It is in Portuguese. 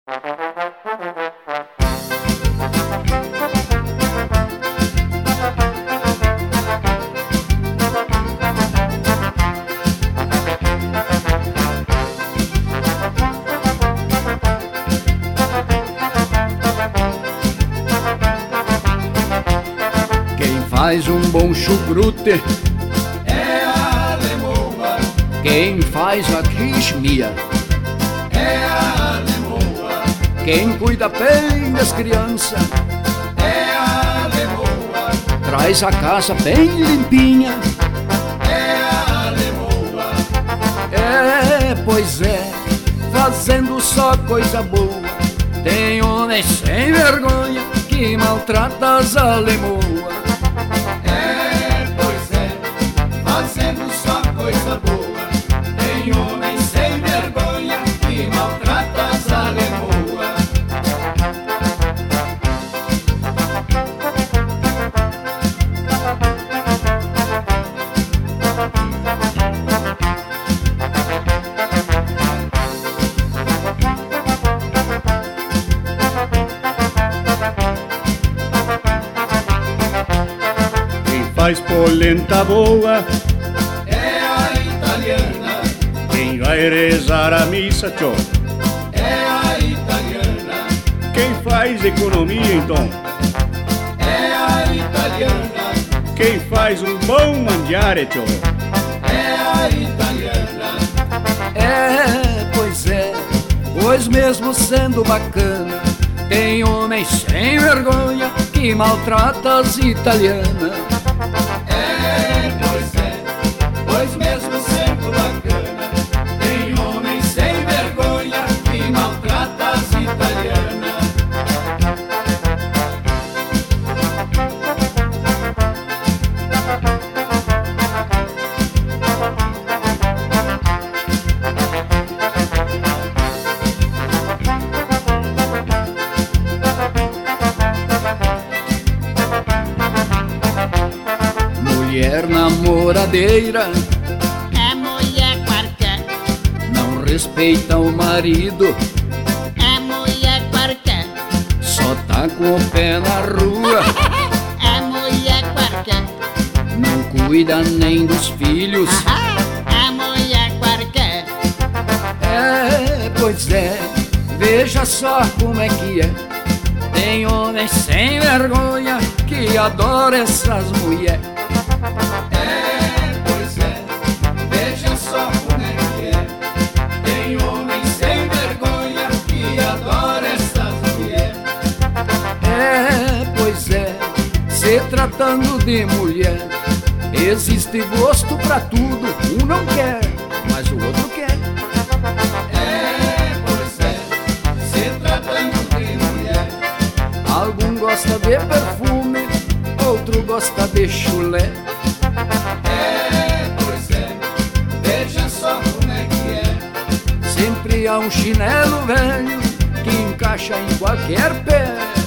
Quem faz um bom chucrute é a lemoa. Quem faz a quismia é a lemoa. Quem cuida bem das crianças é a lemoa. Traz a casa bem limpinha é a lemoa. É, pois é, fazendo só coisa boa. Tem homem sem vergonha que maltrata as alemoas. É, pois é, fazendo só coisa boa. Tem homem sem vergonha que maltrata as alemoas. Faz polenta boa é a italiana. Quem vai rezar a missa, tchô, é a italiana. quem faz economia, então, é a italiana. quem faz um bom mandiare, tchô, é a italiana. É, pois mesmo sendo bacana, tem homem sem vergonha que maltrata as italianas. É, pois mesmo sendo bacana, tem homem sem vergonha que maltrata as italianas. Mulher namoradeira É mulher qualquer, não respeita o marido, é mulher qualquer, só tá com o pé na rua, é mulher qualquer, não cuida nem dos filhos. é mulher qualquer, É, pois é, veja só como é que é. Tem homem sem vergonha que adora essas mulheres. É, pois é, veja só como é que é. Tem homem sem vergonha que adora essas mulheres. É, pois é, se tratando de mulher, existe gosto pra tudo. Um não quer, mas o outro quer. É, pois é, se tratando de mulher. Algum gosta de perfume, outro gosta de chulé. É, pois é, veja só como é que é. Sempre há um chinelo velho que encaixa em qualquer pé.